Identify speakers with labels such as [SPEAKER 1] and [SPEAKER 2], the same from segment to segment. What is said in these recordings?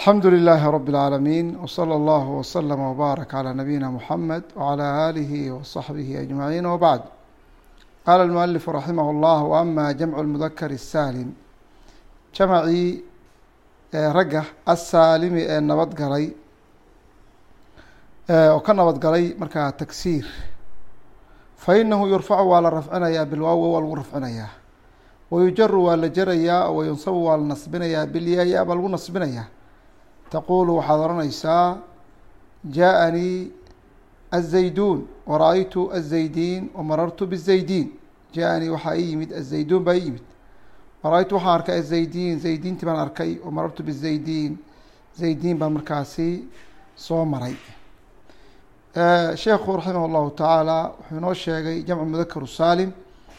[SPEAKER 1] الحمد لله رب العالمين وصلى الله وسلم وبارك على نبينا محمد وعلى آله وصحبه أجمعين وبعد. قال المؤلف رحمه الله: وأما جمع المذكر السالم جمعي رجح السالم نبض قلي وكان نبض قلي مركا تكسير فإنه يرفع ولا رفعنايا بالواو والرفعنايا ويجر ولا جريا وينصب ولا نصبنايا بالياء بل ونصبنايا. تقول حضرنيسا جاءني الزيدون ورأيت الزيدين ومررت بالزيدين. جاءني وحا يمد الزيدون با يمد ورأيت وحا أركي الزيدين زيدين تبان أركي ومررت بالزيدين زيدين بمركاسي سو مري. شيخ رحمه الله تعالى وحنو الشيخي جمع المذكر السالم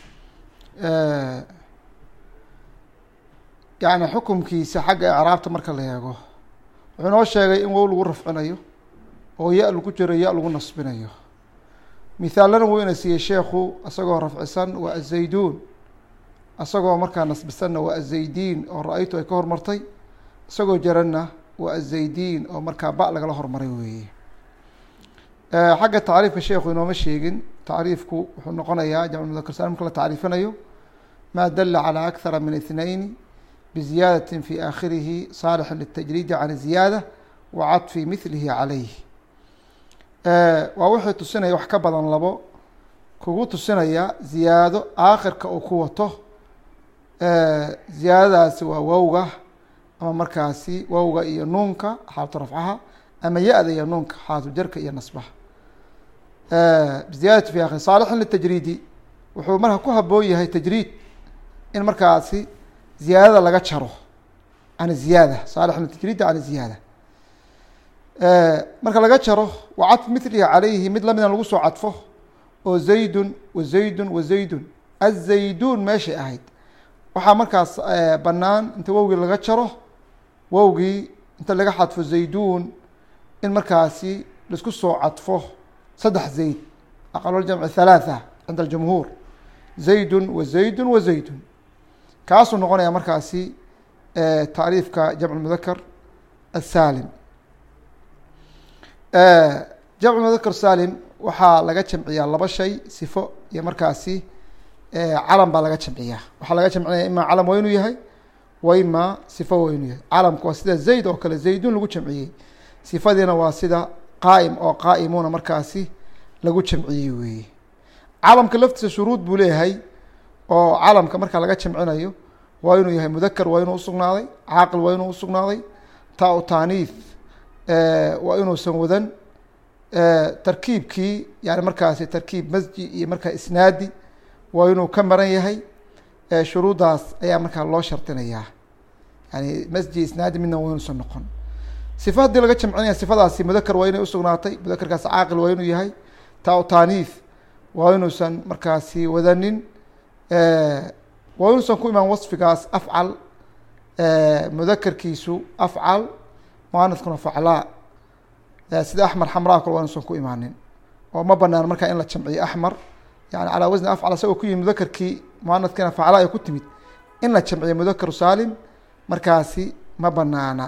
[SPEAKER 1] يعني حكم كيس حق إعرابته مركا لياغو wuxuu noo sheegay in wow lagu rafcinayo oo ya lagu jiro ya lagu nasbinayo. mithaalana wuu ina siiyey sheekhu asagoo rafcisan waa azayduun, asagoo markaa nasbisanna waa azaydiin oo ra-aytu ay ka hormartay, isagoo jaranna waa azaydiin oo markaa ba lagala hormaray weeye. xagga tacriifka sheekhu inooma sheegin. tacriifku wuxuu noqonayaa jamcu mudakar saalim marka la tacriifinayo maa dala calaa akthara min اثنين بزيادة في آخره صالح للتجريد عن زيادة وعطف مثله عليه. ووحي تسنية وحكا بدن لبو كوغو تسنية زيادة آخر كأكوته زيادة سوى ووغة أما مركاسي ووغة إيا نونك حالة رفعها أما يأذي إيا نونك حالة جرك إيا نصبها. بزيادة في آخر صالح للتجريد وحو مرها كوها بوي هاي تجريد إن مركاسي زيادة لغا جرو عن الزيادة صالح للتجريد عن الزيادة. marka laga jaro وعطف مثله عليه mid lamida lagu soo cadfo oo زayd وزayd وزayd الزaydun meeshay ahayd waxaa markaas banaan inta wowgii laga jaro wowgii inta laga xadfo زaydun in markaasi laisku soo cadfo saddex zayd aqal jamc ثلاثة عند الجمهور زayd وزayd وزayd kaasuu noqonaya markaasi tacriifka jamc mudakar الsaalim. jamc mudakar saalim waxaa laga jamciyaa laba shay, sifo iyo markaasi calam baa laga jamciyaa. waxaa laga jamcinaya ima calam waa inuu yahay wa ima sifo waa inuu yahay. calamku waa sida zayd oo kale zaydun lagu jamciyey, sifadiina waa sida qaa'im oo qaa'imuuna markaasi lagu jamciyey weeye. calamka laftiisa shuruud buu leeyahay oo calamka marka laga jamcinayo waa inuu yahay mudakar, waa inuu usugnaaday, caaqil waa inuu usugnaaday, taa u taaniith waa inuusan wadan, tarkiibkii yani markaasi tarkiib masji iyo markaa isnaadi waa inuu ka maran yahay. shuruuddaas ayaa markaa loo shardinayaa, yani masji isnaadi midna waa inuusan noqon. sifa haddii laga jamcinaya sifadaasi mudakar waa inay usugnaatay, mudakarkaas caaqil waa inuu yahay, taa u taaniith waa inuusan markaasi wadanin, waa inuusan ku imaan wasfigaas afcal, mudakarkiisu afcal muanaskuna faclaa, sida axmar xamraa kale waa inuusan ku imaanin oo ma banaan markaa in la jamciyo axmar yani calaa wasni afcal isagoo ku yimid mudakarkii muanadkiina faclaa ay ku timid in la jamciyo mudakaru saalim markaasi ma banaana.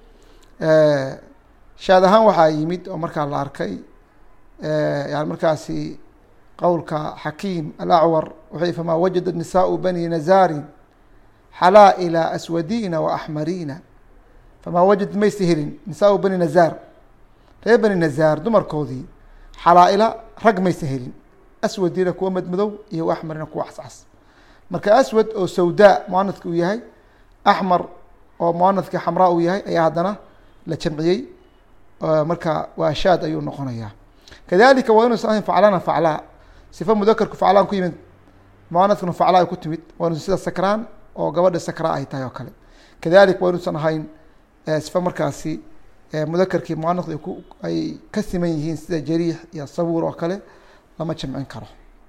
[SPEAKER 1] shaad ahaan waxaa yimid oo markaa la arkay yani markaasi qowlka xakiim alacwar wuxuu famaa wajada nisaau bani nazaarin xalaa'ila aswadiina waaxmariina. famaa wajad maysa helin nisaau bani nazaar, reer bani nazaar dumarkoodii xalaa'ila rag maysa helin, aswadiina kuwa madmadow iyo axmarina kuwa cascas. marka aswad oo sawdaa muanadka uu yahay, axmar oo muanadka xamraa uu yahay ayaa haddana la jamciyey, marka waa shaad ayuu noqonayaa. kadalika waa inuusan ahayn faclana faclaa, sifa mudakarku faclaan ku yimid muanadkuna faclaa ay ku timid waa inuusan sida sakraan oo gabadha sakraa ay tahay oo kale. kadalik waa inuusan ahayn sifa markaasi mudakarkii muanadku ay ka siman yihiin sida jariix iyo sabuur oo kale lama jamcin karo.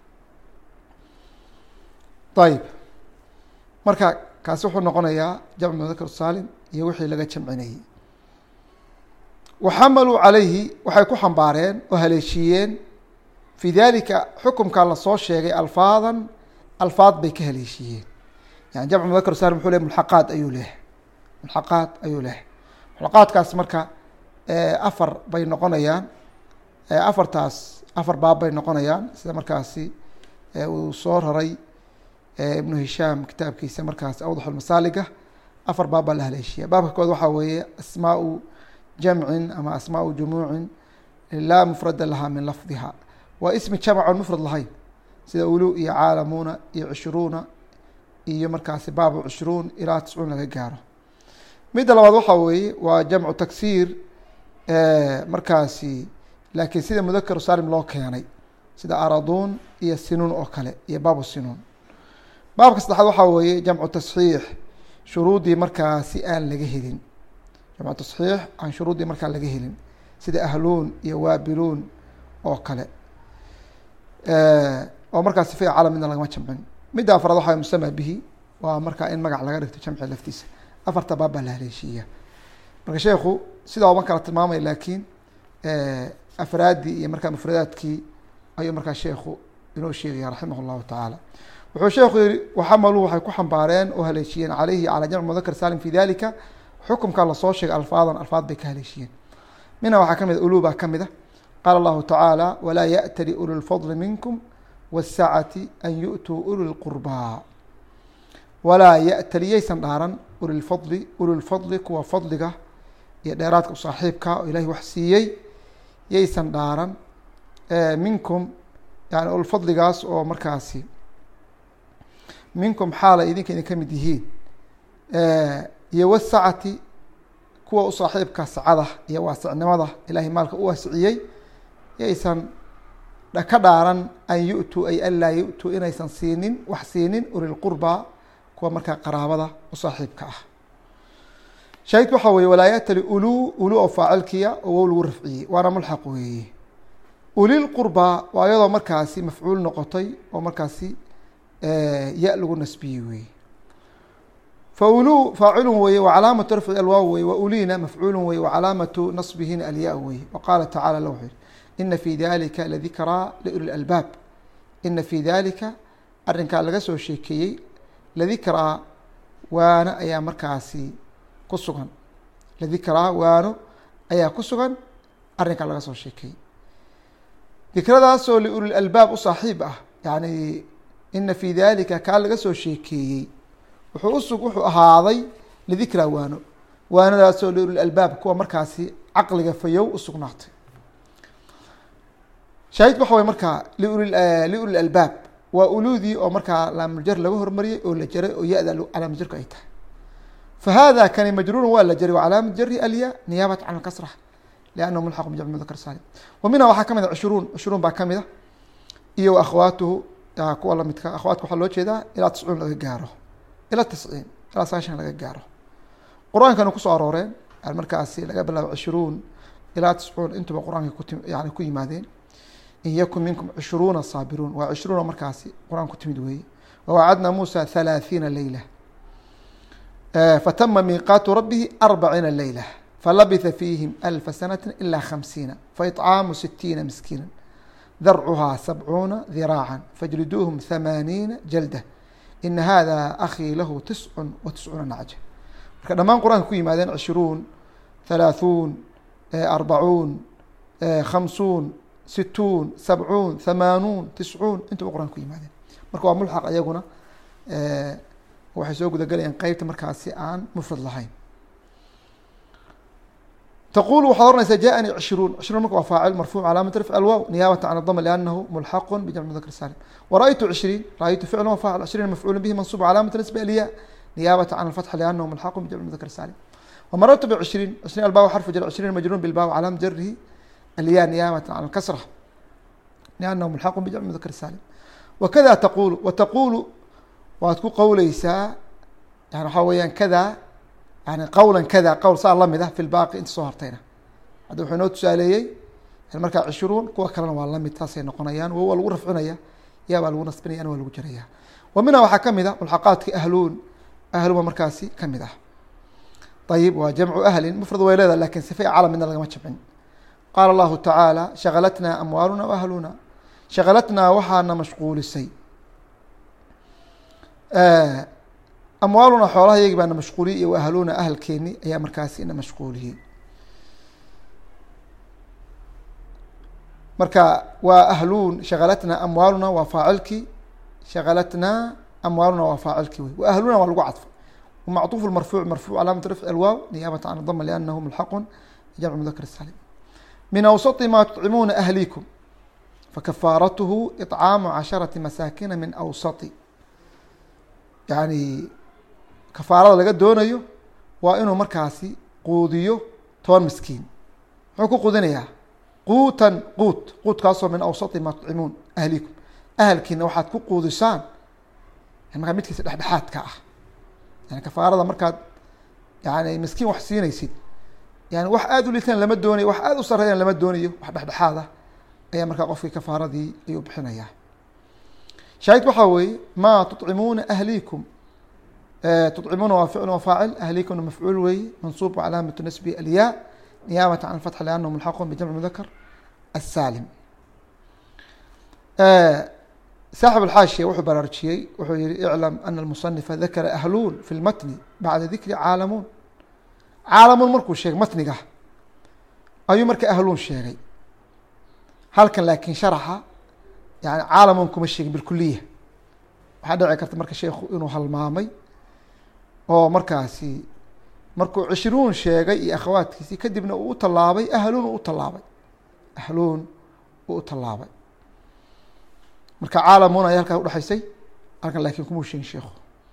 [SPEAKER 1] ayib marka kaasi wuxuu noqonayaa jamc mudakar saalim iyo wixii laga jamcinayey. waxamaluu calayhi waxay ku xambaareen oo haleeshiiyeen fi dalika xukumkaa lasoo sheegay alfaadan alfaad bay ka haleeshiiyeen. yani jamc mudakar saalim wuxuu lehay mulxaqaad ayuu lehay, mulxaqaad ayuu lehay. xalaqaadkaas marka afar bay noqonayaan, afartaas afar baab bay noqonayaan sida markaasi uu soo raray ibnu hishaam kitaabkiisa markaas awdax masaaliga. afar baab baa la haleeshiya. baabka kood waxaa weeye asmaau jamcin ama asmaau jumuucin laa mufrada lahaa min lafdiha, waa ismi jamc oon mufrad lahayn sida ulu iyo caalamuuna iyo cishruuna iyo markaasi baabu cishruun ilaa 90 laga gaaro. midda labaad waxaa weeye waa jamcu taksiir markaasi laakiin sida mudakar saalim loo keenay sida araduun iyo sinuun oo kale iyo baabu sinuun. baabka saddexaad waxaa weeye jamcu tasxiix, shuruudii markaasi aan laga helin, jamcu tasxiix aan shuruudii markaa laga helin sida ahluun iyo waabiluun oo kale oo markaa sifa calam midna lagama jamcin. midda afraad waxaa musama bihi, waa markaa in magac laga dhigto jamci laftiisa. afarta baab baa la haleeshiiya. marka sheekhu sidaa uma kala tilmaamay, laakiin afraadii iyo markaa mufradaadkii ayuu markaa sheekhu inoo sheegaya raximah اllahu tacaala. wuxuu sheekhu yihi waxamaluu waxay ku xambaareen oo haleeshiyeen caleyhi calaa jamc mudakar saalim fi dalika, xukumka lasoo sheegay alfaadan alfaad bay ka haleeshiyeen. minha waxaa kamid ulu baa kamid a, qaala allahu tacaala walaa yaأtali ulu lfadli minkum wالsacati an yu'tuu uli lqurbaa. walaa yaأtali yaysan dhaaran ulilfadli kuwa fadliga iyo dheeraadka u saaxiibka oo ilahay wax siiyey yaysan dhaaran minkum, yani ulfadligaas oo markaasi minkum xaala idinka idin ka mid yihiin, iyo wasacati kuwa u saaxiibka sacada iyo waasicnimada ilahay maalka u waasiciyey yaysan ka dhaaran an yu'tuu ay an laa yu'tuu inaysan siinin wax siinin ulilqurba kuwa markaa qaraabada u saaxiibka ah. shaahidku waxaa weeye walaa yaأtali ulu oo faacilkiya oo wow lagu rafciyey waana mulxaq weeye. ulilqurba waa iyadoo markaasi mafcuul noqotay oo markaasi ya lagu nasbiyey weeye. faulu faacilun weeye wacalaamatu rafci alwaaw weye, waulina mafcuulu weye wacalaamatu nasbihina alya weye. waqaala tacala la wuxuu yihi ina fi dalika ladikraa liuli albaab. ina fi dalika arrinkaa laga soo sheekeeyey ladikraa waano ayaa markaasi ku sugan, ladikraa waano ayaa ku sugan arrinkaa laga soo sheekeeyey. dikradaasoo liuli albaab u saaxiib ah, yani ina fi dalika kaa laga soo sheekeeyey wuxuu ahaaday lidikraa waano, waanadaasoo liuli albaab kuwa markaasi caqliga fayow usugnaatay. shaahidku waxa way markaa liuli albaab waa uludii oo markaa laamuljar laga hormariyey oo la jaray oo ya-da calaamajarku ay tahay. fahada kani majruurun waa la jaray wacalaamatu jari alya niyaabata can alkasra liannahu mulxaqu bijamci mudakar saalim. wa minha waxaa kamid a cishruun baa kamid a iyo akhwaatuhu kuwa lamidka. akhwaatka waxaa loo jeedaa ilaa 90 laga gaaro, ilaa 90 ilaa 90 laga gaaro. qur-aankana kusoo arooreen markaasi laga bilaabo 20 ilaa 90 intuba qur-aanka yani ku yimaadeen. in yakun minkum 20 saabiruun waa 20 markaasi qur-aan ku timid weeye. wawacadna muusa 30 leyla fatama miiqaatu rabihi 40 leyla falabitha fiihim 1000 sanata ilaa 50 faicaamu 60 miskiina darcuhaa 70 diraaca fajliduuhum 80 jalda ina hada akhii lahu 99 nacja. marka dhammaan qur-aanka ku yimaadeen 20 30 40 50 60 70 80 90 intuba qur-aan ku yimaadeen. marka waa mulxaq ayaguna waxay soo guda galayaan qeybta markaasi aan mufrad lahayn. taqul waxaad oranaysaa jaءanii 20 marka waa faacil marfuuc calaamatu rafci alwaaw niyaabata can adama liannahu mulxaqu bijamci mudakar saalim. wara-ytu 20 ra-ytu ficl wa faacil 20 mafcuul bihi mansuub calaamatu nasbi alya niyaabata can alfatxi liannahu mulxaqu bijamci mudakar saalim. wamarartu b20 albaaw xarfu jar 20 majruur bilbaaw calaamatu jarihi alya niyaabata can alkasra liannahu mulxaqu bijamci mudakar saalim. wakada taqulu wataqulu waad ku qowleysaa yani waxaa weeyaan kada yani qawla kada qowl saa lamid ah fi lbaaqi inta soo hartayna. hadda wuxuu inoo tusaaleeyey markaa 20 kuwa kalena waa lamid taasay noqonayaan. waa lagu rafcinaya yaa baa lagu nasbinaya ana waa lagu jaraya. wa minha waxaa kamid a mulxaqaadki ahluun, ahluba markaasi kamid ah. ayib waa jamcu ahlin mufrad way leedaha lakin sifa calam midna lagama jamcin. qaala allahu tacaala shagalatnaa amwaaluna wa ahluna. shagalatnaa waxaana mashquulisay amwaaluna xoolaha iyagi baana mashquuliyey iyo waahluna ahalkeeni ayaa markaasi ina mashquuliyey. marka waa ahluun shagalatna amwaaluna waa faacilkii, shagalatna amwaaluna waa faacilkii wey. waahluna waa lagu cadfo. ومعطوف المرفوع مرفوع علامة رفع الواو نيابة عن الضمة لأنه ملحق جمع مذكر السالم. من أوسط ما تطعمون أهليكم فكفارته إطعام 10 مساكين من أوسط. يعني كفارة laga doonayo waa inuu markaasi quudiyo 10 miskiin. wuxuu ku quudinayaa quudkaasoo min awsati ma tucimuun ahlikum, ahalkiina waxaad ku quudisaan markaa midkiisa dhexdhexaadka ah. yani kafaarada markaad yani miskiin wax siinaysid, yani wax aada u liitaan lama doonayo, wax aada u sareeyaan lama doonayo, wax dhexdhexaad ah ayaa markaa qofkii kafaaradii ayuu bixinayaa. shaahid waxaa weeye ma tuطcimuuna ahlikum. tuطcimuuna waa ficl wafaacil, ahlikumna mafcuul weeye, mansuub calaamatu nasbi alyaa niyaabata can alfatx liannahu mulxaqun bijamci mudakar السالم. صاحب الحاشية wuxuu baraarujiyey, wuxuu yihi اعلم أن المصنف ذakra أهluun في المتن baعda ذikri caalamuun. caalamuun markuu sheegay matniga ayuu marka ahluun sheegay. halkan laakiin sharaxa yani caalamuun kuma sheegin bilkuliya. waxaa dhici karta marka sheekhu inuu halmaamay oo markaasi markuu 20 sheegay iyo akhawaadkiisii kadibna uu u tallaabay ahluun uu u tallaabay ahluun uu u tallaabay. marka caalamuun ayaa halkaa udhexaysay, halkan laakiin kumuu sheegin sheekhu.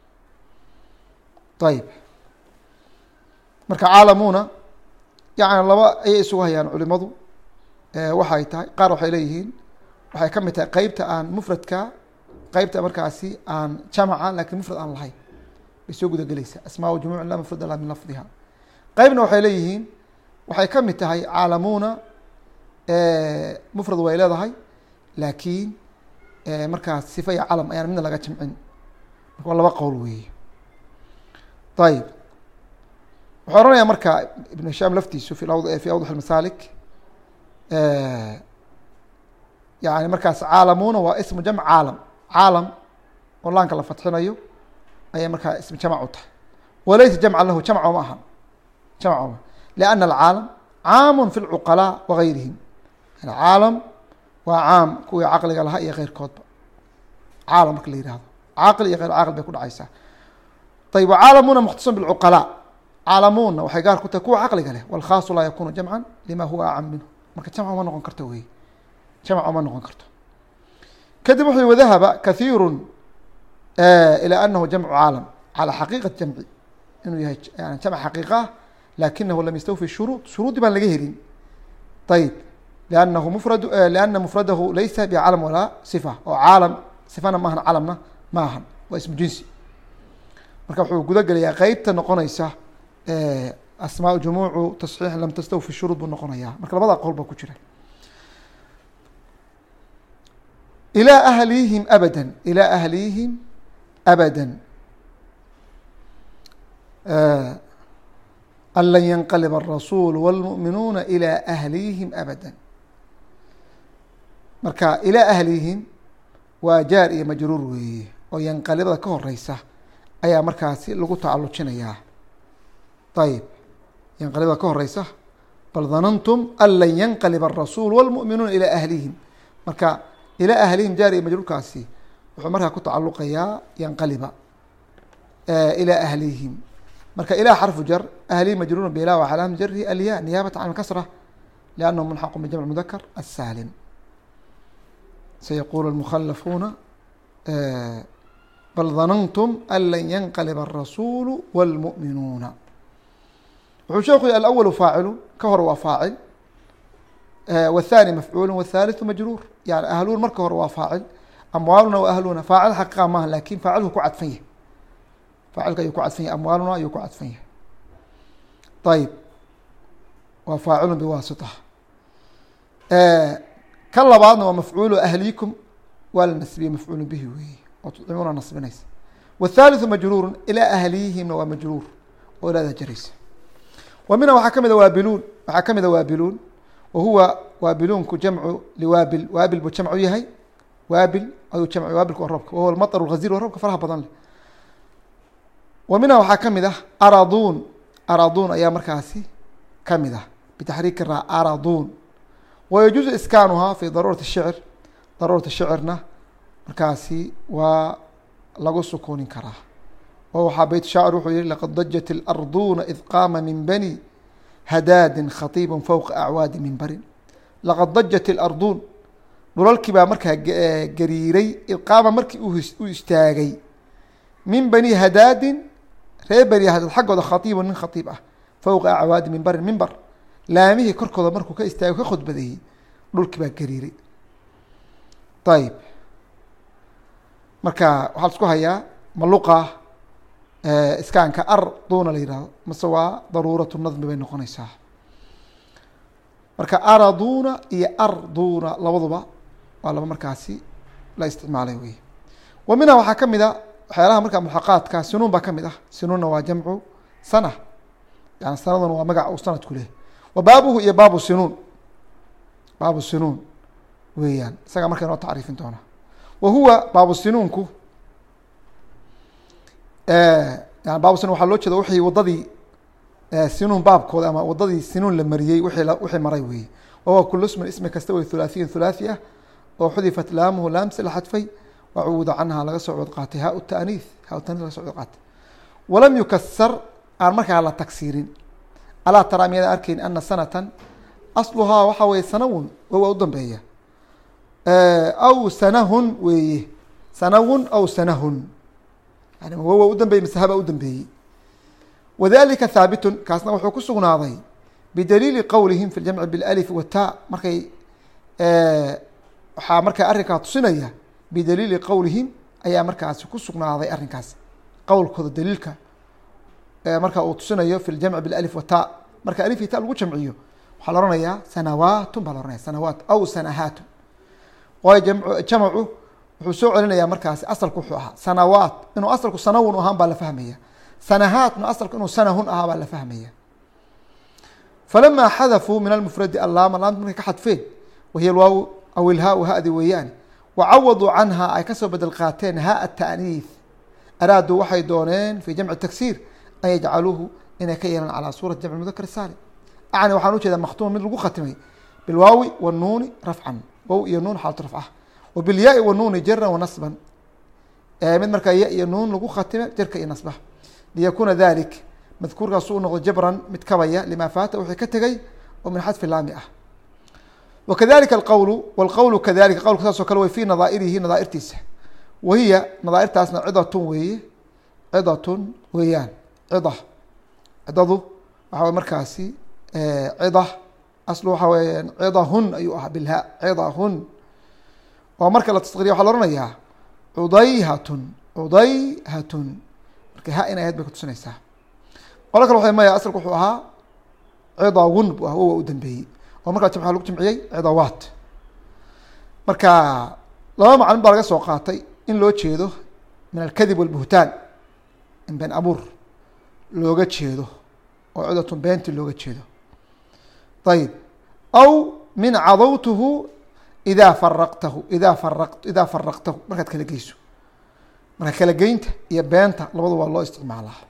[SPEAKER 1] ayib marka caalamuuna yani laba ayay isugu hayaan culimadu. waxay tahay qaar waxay leeyihiin waxay ka mid tahay qeybta aan mufradka, qeybta markaasi aan jamaca lakin mufrad aan lahayn bay soo guda gelaysaa. asmaa jumuuc laa mufrada laha min lafdiha. qeybna waxay leeyihiin waxay ka mid tahay caalamuuna mufrad way leedahay laakiin markaas sifa iyo calam ayaan midna laga jamcin. marka waa laba qowl weeye. ayib wuxuu oranaya marka ibn hishaam laftiisu fi awdax masaalik yani markaas caalamuuna waa ismu jamc caalam. caalam oo laanka la fatxinayo ayay markaa ism jamc u tahay. walaysa jamcan lahu jamco ma aha, jamco ma lianna alcaalam caamun fi lcuqalaa wagayrihim. caalam waa caam kuwii caqliga lahaa iyo keyrkoodba. caalam marka la yihahdo caaqil iyo keyr caaqil bay ku dhacaysaa. ayb caalamuuna mukhtasun bilcuqalaa. caalamuuna waxay gaar ku tahay kuwa caqliga leh. walkhaasu laa yakunu jamcan lima huwa acam minhu. marka jamc uma noqon karto wey, jamc uma noqon karto. kadib wuxuu wadahaba kathiiru ilى anahu jamcu caalam calى xaqiiqati jamci, inuu yahay yani jamc xaqiiqa ah lakinahu lam yastawfi shuruud. shuruudii baan laga helin. ayb لأنه مفرد لأن مفرده ليس بعلم ولا صفة. oo caalam صifana maahan calamna ma ahan, waa ismu jinsi. marka wuxuu guda gelayaa qeybta noqonaysa asmاء jumuucu تصxiix lam tastawfi shuruud buu noqonayaa. marka labada qowl ba ku jira. إلى أهليهم أبدا. إلى أهليهم أبدا أن لن ينقلب الرسول والمؤمنون إلى أهليهم أبدا. marka ilىa ahlihim waa jaar iyo majruur weeye oo yanqalibada ka horeysa ayaa markaasi lagu tacalujinayaa. ayib yanqalibada ka horeysa bal danantum an lan yanqaliba الrasuul wاlmuؤminuuna ilىa ahlihim. marka ilىa ahlihim jaar iyo majruurkaasi wuxuu markaa ku tacaluqayaa yanqaliba ilىa ahlihim. marka ilaa xarfu jar ahlihim majruurun bila wa calaamatu jarihi alya niyaabata can kasra liannahu mulxaqu bijamc mudakar الsaalim. سيقول المخلفون بل ظننتم أن لن ينقلب الرسول والمؤمنون. wuxuu sheeku yhi الأول فاacل ka hore waa faacil والثاني مفعول والثالث majruur. yani ahluun marka hore waa faacil, amwaaluna wa ahluna faacil xaqiiqa maaha lakin faacilku ku cadfan yahay. faacilka ayuu ku cadfan yahay, amwaaluna ayuu ku cadfan yahay. ayib waa faacil bwaasطة. kan labaadna waa mafcuul ahlikum waa la nasbiye mafcuul bihi weeye oo tudcimuuna nasbinaysa. والثالث majruur ilىa ahlihimna waa majruur oo ilaada jaraysa. wa minha waxaa kamida waabiluun. waxaa kamida waabiluun wahuwa waabiluunku jamcu liwaabil. waabil buu jamcu yahay. waabil ayuu jamc waabilka waa roobka wahuwa almaطr الغazيr waa roobka faraha badan leh. wa minha waxaa kamid ah araduun, araduun ayaa markaasi kamid ah bitaxriiki ra araduun. wayajuuzu iskaanuhaa fi daruurati shicr, daruurati shicirna markaasi waa lagu sukoonin karaa. oo waxaa beyt shaacir wuxuu yihi laqad dajat اlarduuna id qaama min bani hadaadin khatiib fowqa acwaadi minbarin. laqad dajat اlarduun, dhulalkii baa markaa gariiray id qaama markii u istaagay min bani hadaadin, reer bani hadaad xaggooda khatiibun nin khatiib ah, fowqa acwaadi minbarin mimbar, laamihii korkooda markuu ka istaagay ka khudbadeeyey, dhulkii baa gariiray. ayib marka waxaa la isku hayaa maluqa iskaanka arduuna la yihahdo mase waa daruuratu nadmi bay noqonaysaa. marka araduuna iyo arduuna labaduba waa laba markaasi la isticmaalay wey. wa minha waxaa kamid a waxyaalaha markaa mulxaqaadka sinuun baa kamid ah. sinuunna waa jamcu sana, yani sanaduna waa magac uu sanadku leh. wa baabuhu iyo baabu sinuun, baabu sinuun weeyaan isagaa marka inoo tacriifin doona. wa huwa baabu sinuunku yani baabu sinuun waxaa loo jeeda wixii wadadii sinuun baabkooda ama wadadii sinuun la mariyey wixii maray weeye. wahuwa kulu ismin ismi kasta wey thulaathiyin thulaathi ah oo xudifat laamuhu laamsi la xadfay wacuuda canha laga soo cod qaatay haa taaniis, haa taaniis laga soo cod qaatay. walam yukasar aan markaa la tagsiirin. alaa taraa miyada arkayn ana sanatan asluhaa waxaa weye sanawun wawa u dambeeya aw sanahun weeye, sanawun aw sanahun yani wawa u dambeeyey mise haba u dambeeyey. wadalika haabitun kaasna wuxuu ku sugnaaday bidaliili qowlihim fi ljamci bilalif wata, markay waxaa markaa arrinkaa tusinaya bidaliili qowlihim ayaa markaasi ku sugnaaday arrinkaas qowlkooda daliilka marka uu tusinayo fi ljamci bilalif wata. marka alif iyo ta lagu jamciyo waxaa la ohanayaa sanawaatun baa la ohanaya, sanawaat aw sanahaatun. waayo jamcu wuxuu soo celinayaa markaasi asalku wuxuu ahaa sanawaat, inuu asalku sanawun ahaan baa la fahmaya, sanahaatna asalku inuu sanahun ahaa baa la fahmaya. falamaa xadafuu min almufradi allaama, laamta markay ka xadfeen wahiya alwaaw aw ilhaau hadi weeyaani, wacawaduu canha ay kasoo bedel qaateen haa taaniis, araaduu waxay dooneen fi jamci taksiir an yajcaluuhu inay ka yeelaan calaa suurati jamci mudakar saalim. acni waxaan ujeeda maktuuma mid lagu khatimay bilwaawi wanuuni rafcan, wow iyo nuun xaalatu rafcah, wa bilyaai wanuuni jaran wanasban, mid markaa ya iyo nuun lagu khatimay jarka iyo nasbah, liyakuuna dalik madkuurkaas uu noqdo jabran mid kabaya lima faata wixii ka tegay oo min xadfi laami ah. wakadalika alqowlu walqowlu kadalika qowlka saas oo kale way fii nadaairihi nadaairtiisa, wahiya nadaairtaasna cidatun weeye, cidatun weeyaan. cidadu waxaa markaasi cida aslu waxaa weya cidahun ayuu ahaa bilhaa, cidahun. oo marka la tasqiriya waxaa la ohanayaa cudayhatun, cudayhatun, marka ha inay ahayd bay kutusinaysaa. qolo kale waxay maya asalku wuxuu ahaa cidawun bu ah, wawa u dambeeyey oo markaa waa lagu jamciyey cidawaat. marka laba maclin baa laga soo qaatay in loo jeedo min alkadib walbuhtaan, in been abuur looga jeedo oo cidatun beenti looga jeedo. ayib aw min cadawtuhu idaa faraqtahu, idaa faraqtahu markaad kala geyso, marka kala geynta iyo beenta labadu waa loo isticmaalaa.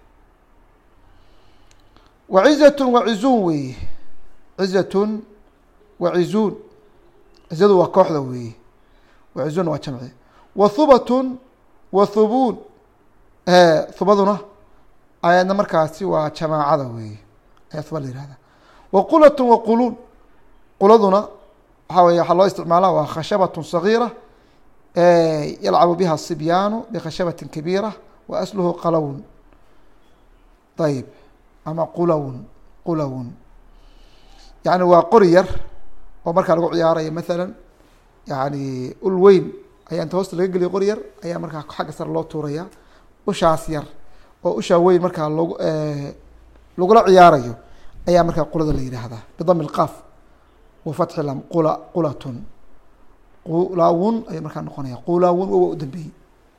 [SPEAKER 1] wacizatun wacizuun weeye, cizatun wacizuun, cizadu waa kooxda weeye, wacizuunna waa jamci. wa hubatun wa hubuun, hubaduna ayadna markaasi waa jamaacada weeye, ayaa huba la yihahda. wa qulatun wa quluun, quladuna waxaa weye waxaa loo isticmaalaa waa khashabatun sagiira yalcabu biha sibyaanu bikhashabatin kabiira wa asluhu qalawn. ayib ama qulawn, qulawn yani waa qori yar oo markaa lagu ciyaarayo maalan yani ul weyn ayaa inta hoosta laga geliya qori yar ayaa markaa xagga sare loo tuuraya, ushaas yar oo ushaa weyn markaa lagula ciyaarayo ayaa markaa qulada la yidhaahdaa bidami lqaaf wa fatxi lam qulatun, qulawun ayay markaa noqonaya, qulawun wawa u dambeeyey.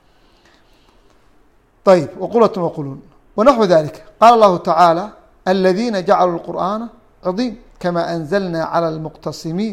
[SPEAKER 1] ayib waqulatun waquluun wanaxwu dalika. qaala allahu tacaala aladiina jacaluu lqur'aana cadiim kama anzalna calى lmuqtasimiin,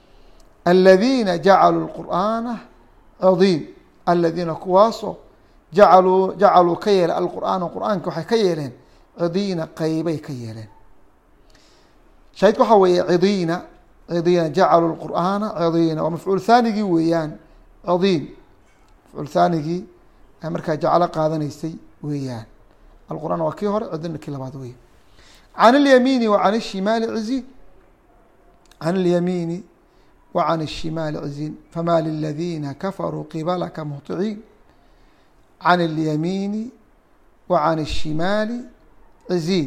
[SPEAKER 1] aladiina jacaluu lqur'aana cadiim, aladiina kuwaasoo jacaluu ka yeeleen alqur'aana qur'aanka waxay ka yeeleen cidiina qeybay ka yeeleen. shaahidka waxaa weeye cidiina jacaluu qur'aana cidiina waa mafcuul thaanigii weeyaan. cidiin mafcuul thaanigii markaa jacalo qaadanaysay weeyaan. alqur'aan waa kii hore, cidiina kii labaad wey. can اlyamiini wa can الshimaali ciziin, can اlyamiini wa can الshimaali ciziin fama liladiina kafaruu qibalaka muhطiciin. can اlyamiini wa can الshimaali ciziin.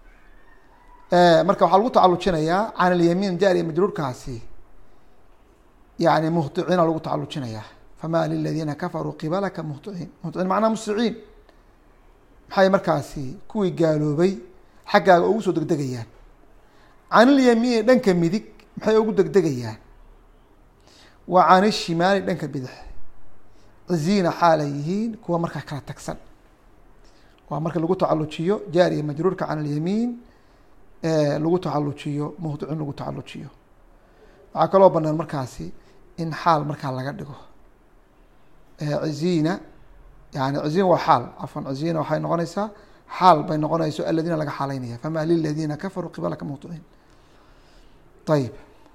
[SPEAKER 1] marka waxaa lagu tacalujinayaa can اlyamiin jaariya majruurkaasi yani muhطiciina lagu tacalujinayaa. fama liladiina kafaruu qibalaka muhطiciin, muhطiciin macnaa musriciin, maxay markaasi kuwii gaaloobay xaggaaga ugu soo degdegayaan. can اlyamiini dhanka midig maxay ugu degdegayaan. wa can الshimaali dhanka bidix ciziina xaalay yihiin kuwa markaa kala tagsan. waa marka lagu tacalujiyo jaariya majruurka can اlyamiin lagu tacalujiyo muhطiciin lagu tacalujiyo. waxaa kaloo banaan markaasi in xaal markaa laga dhigo. ciziina yani ciziin waa xaal, cafwan ciziina waxay noqonaysaa xaal bay noqonayso aladiina laga xaaleynaya. fama liladiina kafaruu qibalaka muhطiciin. ayib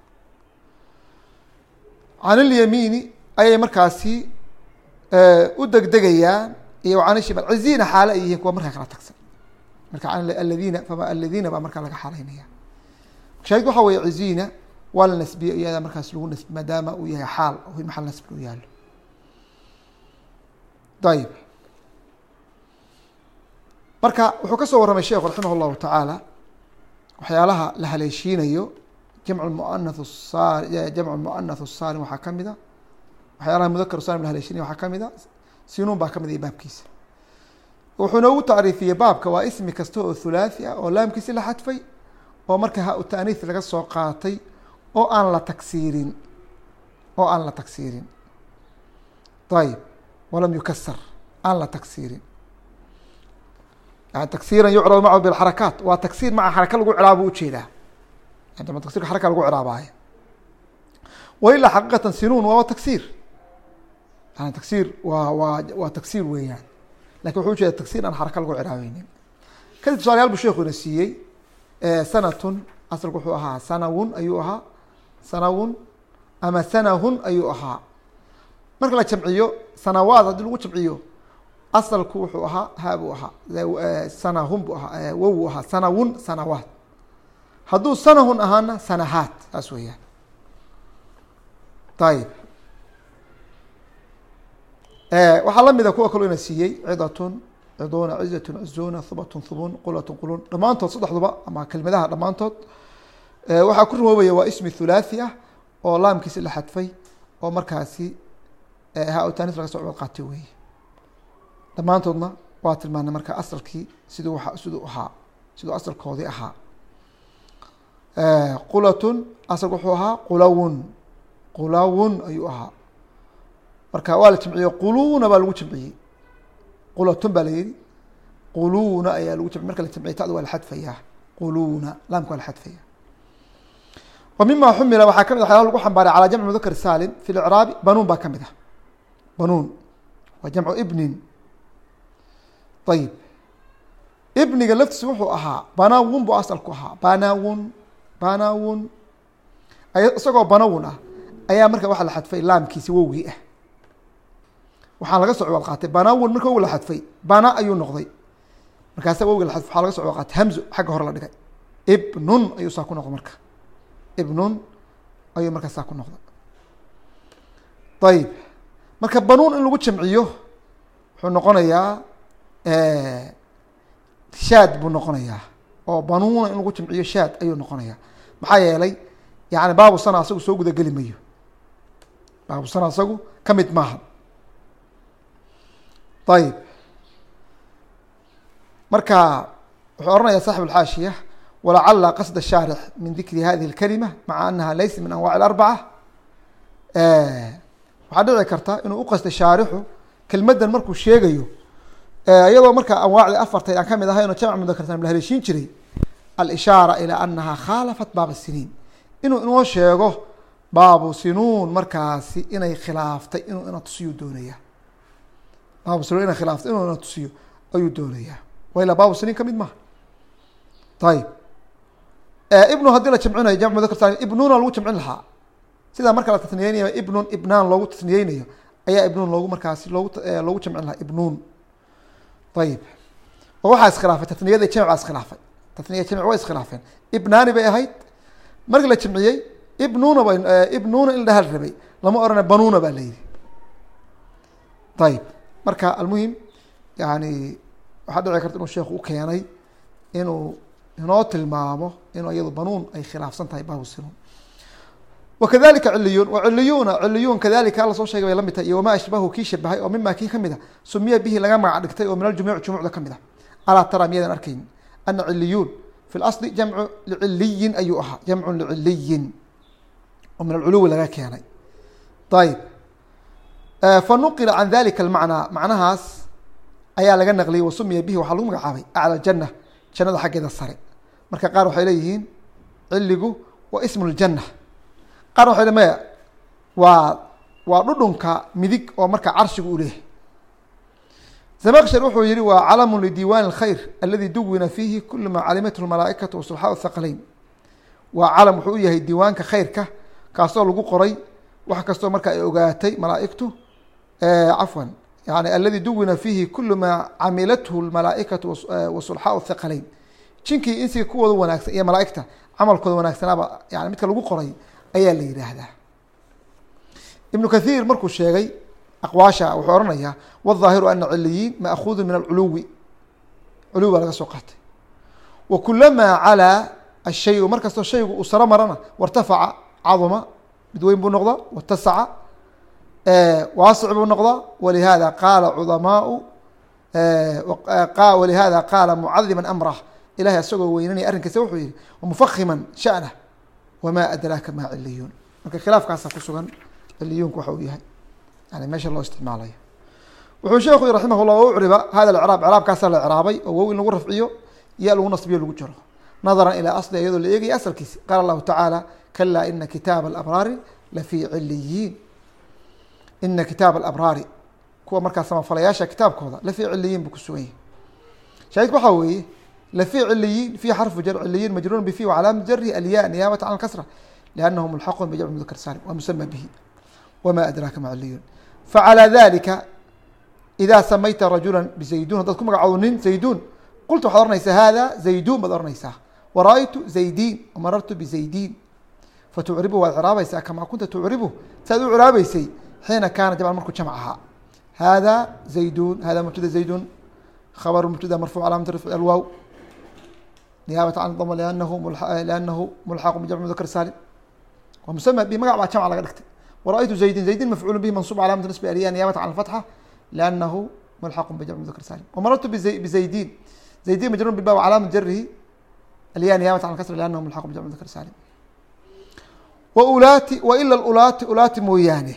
[SPEAKER 1] can اlyamiini ayay markaasi u degdegayaan iyo can الshimaal ciziina xaale ay yihiin kuwa markaa kala tagsan. marka aladiina fama aladiina baa markaa laga xaaleynaya. shaahid waxaa weeye ciziina waa la nasbiye iyada markaas lagu nasbi maadaama uu yahay xaal o maxal nasbi u yaalo. ayib marka wuxuu ka soo warramay sheekhu raximah اllahu tacaala waxyaalaha la haleeshiinayo jamcu muanath saalim waxaa kamid a, waxyaalaha mudakar salim la haleeshiinaya waxaa kamid a sinuun baa kamid iyo baabkiisa. wuxuu noogu tacriifiyey baabka waa ismi kasta oo hulaathi ah oo laamkiisi la xadfay oo marka ha-u taaniis laga soo qaatay oo aan la tagsiirin ayib walam yukasar aan la tagsiirin. yani tagsiiran yucrabu macahu bilxarakaat waa tagsiir maca xaraka lagu ciraabo ujeedaa. yani tagsirka xaraka lagu ciraabaaya. wailaa xaqiiqatan sinuun waa tagsiir, yani tagsiir waa tagsiir weeyaan, lakin wuxuu ujeeda tagsiir aan xaraka lagu ciraabeynin. kadib tusaalayaal buu sheekhu ina siiyey. sanatun asalku wuxuu ahaa sanawun ayuu ahaa, sanawun ama sanahun ayuu ahaa. marka la jamciyo sanawaad haddii lagu jamciyo asalku wuxuu ahaa haabuu ahaa, sanahun buu ahaa, wowuu ahaa sanawun sanawaad. hadduu sanahun ahaana sanahaat saas weeyaan. ayib waxaa lamida kuwa kaloo ina siiyey cidatun ciduuna cizatun cizuuna hubatun hubun qulatun qulun. dhammaantood saddexduba ama kelmadaha dhammaantood waxaa ku rumoobaya waa ismi hulaathi ah oo laamkiisi la xadfay oo markaasi ha-utanis laga soo cibad qaatay weeye. dhammaantoodna waa tilmaanay marka asalkii siduu asalkoodii ahaa. qulatun asalku wuxuu ahaa qulawun ayuu ahaa. marka waa la jamciyey quluuna baa lagu jamciyey. qulatun baa la yihi quluuna ayaa lagu jamciy. marka la jamciye tada waa la xadfayaa quluuna laamka waa la xadfaya. wa mima xumila waxaa kamid waxyaala lagu xambaaray calaa jamci mudakar saalim fi licraabi banuun baa kamid ah. banuun waa jamcu ibnin. ayib ibniga laftiisa wuxuu ahaa banawun buu asalku ahaa. banawun isagoo banawun ah ayaa marka waxa la xadfay laamkiisi wowgii ah. waxaa laga soo cibad qaatay banawun marka wow la xadfay bana ayuu noqday. markaasa wowgi la xadfay waxaa laga soo cibad qaatay hamzo xagga hore la dhigay. ibnun ayuu saa ku noqday. marka ibnun ayuu markaa saa ku noqday. ayib marka banuun in lagu jamciyo wuxuu noqonayaa shaad buu noqonayaa oo banuuna in lagu jamciyo shaad ayuu noqonayaa. maxaa yeelay yani baabu sana asagu soo gudageli mayo. baabu sana asagu kamid maaha. ayib marka wuxuu oranaya saaxib اlxaashiya walacala qasd الshaarix min dikri hadihi اlkalima maca anaha laysa min anwac اlarbaca. waxaa dhici karta inuu uqasda shaarixu kelmaddan markuu sheegayo iyadoo markaa anwaacdii afartay aan kamid ahay no jamc mudakarsan la haleeshiin jiray alishaara ilaa anaha khaalafat baab siniin inuu inoo sheego baabu sinuun markaasi inay khilaaftay inuu ina tusiyuu doonaya. baabu siniin ina khilaafto inuuna tusiyo ayuu doonayaa wa ilaa baabu siniin kamid maha ayib ibnu haddii la jamcinayo jamcu mudakar saalim ibnuna lagu jamcin lahaa sidaa marka la tasniyeynayo ibnun ibnaan loogu tasniyeynayo ayaa ibnuun loogu markaasi loogu jamcin lahaa ibnuun ayib oo waxaa iskhilaafay tasniyada jamc baa iskhilaafay tasniya jamc way iskhilaafeen ibnaani bay ahayd markii la jamciyey ibnuuna in la hal rabay lama orana banuuna baa la yidhi ayib marka almuhim yani waxaa dhici karta inuu sheekhu u keenay inuu inoo tilmaamo inuu iyadu banuun ay khilaafsan tahay baabu sinuun wakadalika ciliyuun ciliyuun kadalika alla soo sheegay bay lamid tahay iyo wamaa ashbahu kii shabahay oo mima kii kamid a sumiya bihi laga magac dhigtay oo min aljumuuc jumuucda kamid a alaa tara miyadan arkayn ana ciliyuun fi lasli jamcu liciliyin ayuu ahaa jamcu liciliyin oo min alculuwi laga keenay ayib fanuqila can dalika almacnaa macnahaas ayaa laga naqliyey wasumiya bihi waxaa lagu magacaabay acla jana jannada xaggeeda sare marka qaar waxay leeyihiin ciligu waa ismu ljana qaar waxay le maya waa dhudhunka midig oo marka carshigu u leeyahay zamaqshar wuxuu yihi waa calamu lidiiwaan اkhayr aladi duwina fiihi kul ma calimathu malaaikatu wasulxaa thaqalayn waa calam wuxuu u yahay diiwaanka khayrka kaasoo lagu qoray wax kastoo marka ay ogaatay malaaigtu cafwan yani aladi duwina fiihi kulu maa camilathu malaaikatu wasulxaa thaqalayn jinkii insiga kuwooda wanaagsan iyo malaaigta camalkooda wanaagsanaaba yani midka lagu qoray ayaa la yidhaahdaa ibnu kathiir markuu sheegay aqwaasha wuxuu ohanayaa wالظaahiru ana ciliyiin maakuudu min alculuwi culuwi baa laga soo qaatay wa kulamaa calىa ashayu mar kastoo shaygu uu saro marana wartafaca caduma mid weyn buu noqdaa watasaca waasic buu noqdaa walihada qaala cudamaau walihada qaala mucadima amrah ilahay isagoo weynanaya arrinkiisa wuxuu yihi wamufakima shanah wma adraaka ma ciliyuun marka khilaafkaasa ku sugan ciliyuunku waxa uu yahay yani meesha loo isticmaalayo wuxuu sheekhu yii raximah llah ucriba hada craab craabkaasaa la craabay oo wow in lagu rafciyo ya lagu nasbiyo lagu jaro nadaran ilaa asli iyadoo la eegaya asalkiisi qaala allahu tacaala kalaa ina kitaaba alabraari lafii ciliyiin ina kitaaba alabraari kuwa markaa samafalayaasha kitaabkooda lafii ciliyiin buu ku sugan yahay shaahidku waxaa weeye lفي عliyiin في xرف jر عliyiin majrور bفي وcلاaمة jrه الyاء نياaبة عن الكسرة لأنه ملحq بجمع مذkر sاlم ومسمى bه وma أdراaka mا عliyiin فعلى ذلika إذا سمyta رaجuلا بزaydun hadaad ku magacoodo nin زaydun qulta waxaad ohanaysaa hada زaydun baad ohanaysaa وrأytu زaydin وmarartu بزaydin fatcribu waad craabaysaa kamaa kunta تcribu saad u craabeysay xiina kaana jamcan markuu jamc ahaa hada زaydun hada mبtada زaydun خبر مبتدأ مرفوع علامة رفعه الواو نيابة عن الضمة لأنه ملحق بجمع مذكر سالم ومسمى به مقع جمع laga dhigtay ورأيت زaيدin مفعول به منصوب علامة نصب الياء نيابة عن الفتحة لأنه ملحق بجمع مذكر سالم ومررت بزaيدين زaيدين مجرور بالباء وعلامة جره الياء نيابة عن الكسر لأنه ملحق بجمع مذكر سالم وأولاتي وإلا الأولاتي أولاتي mooyaane